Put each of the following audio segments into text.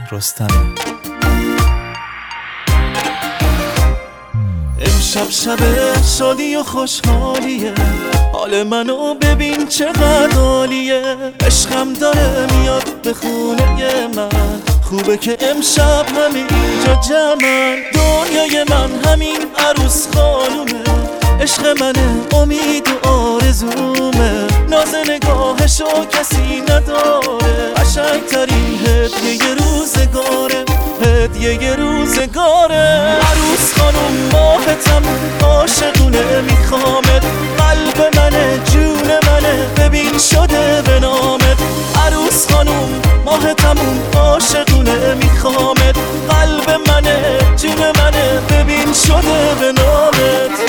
رستمی. امشب شب شادی و خوشحالیه، حال منو ببین چقدر عالیه. عشقم داره میاد به خونه من، خوبه که امشب همینجا جمعن. دنیای من همین عروس خانومه، عشق منه امید و آرزومه. ناز نگاهشو کسی نداره، قشنگترین هدیه روزگاره، هدیه روزگاره. عروس خانوم ماهتم عاشقونه میخوامت، قلب منه جون منه ببین شده به نامت. عروس خانوم ماهتمون عاشقونه میخوامت، قلب منه جون منه ببین شده به نامت.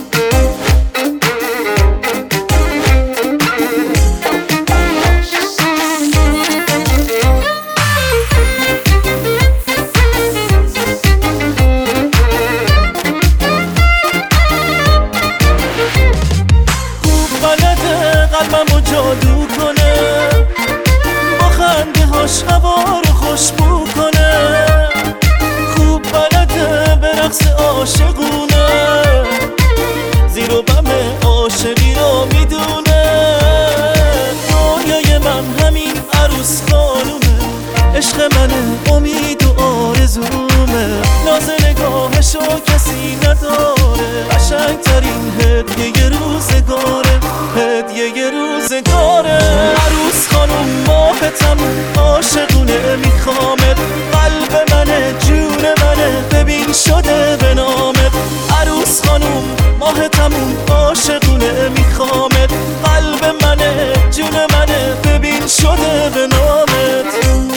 قلبمو جادو کنه، با خنده هاش هوا رو خوشبو کنه. خوب بلده به رقص عاشقونه، زیر و بم عاشقی رو میدونه. دنیای من همین عروس خانومه، عشق منه امید و آرزومه. ناز نگاهشو کسی نداره، قشنگترین هدیه روزگاره، هدیه روزگاره. عروس خانوم ماهتم عاشقونه میخوامت، قلب منه جون منه ببین شده به نامت. عروس خانوم ماهتمون عاشقونه میخوامت، قلب منه جون منه ببین شده به نامت.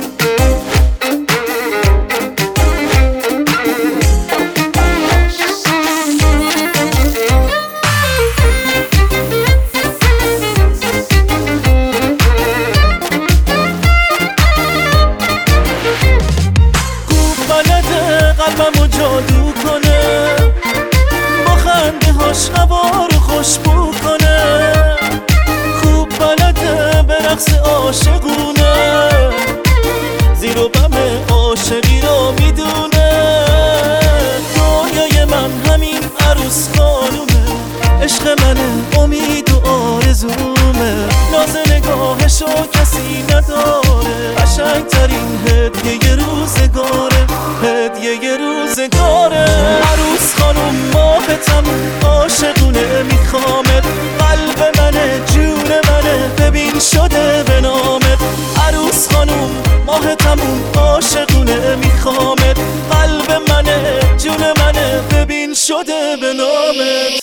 قلبمو جادو کنه، با خنده هاش هوا رو خوشبو کنه. خوب بلده به رقص عاشقونه، زیر و بم عاشقی رو میدونه. دنیای من همین عروس خانومه، عشق منه امید و آرزومه. ناز نگاهشو کسی نداره، قشنگترین هدیه روزگاره، هدیه روزگاره. عروس خانوم ماهتم عاشقونه میخوامت، قلب منه جون منه ببین شده به نامت. عروس خانوم ماهتمون عاشقونه میخوامت، قلب منه جون منه ببین شده به نامت.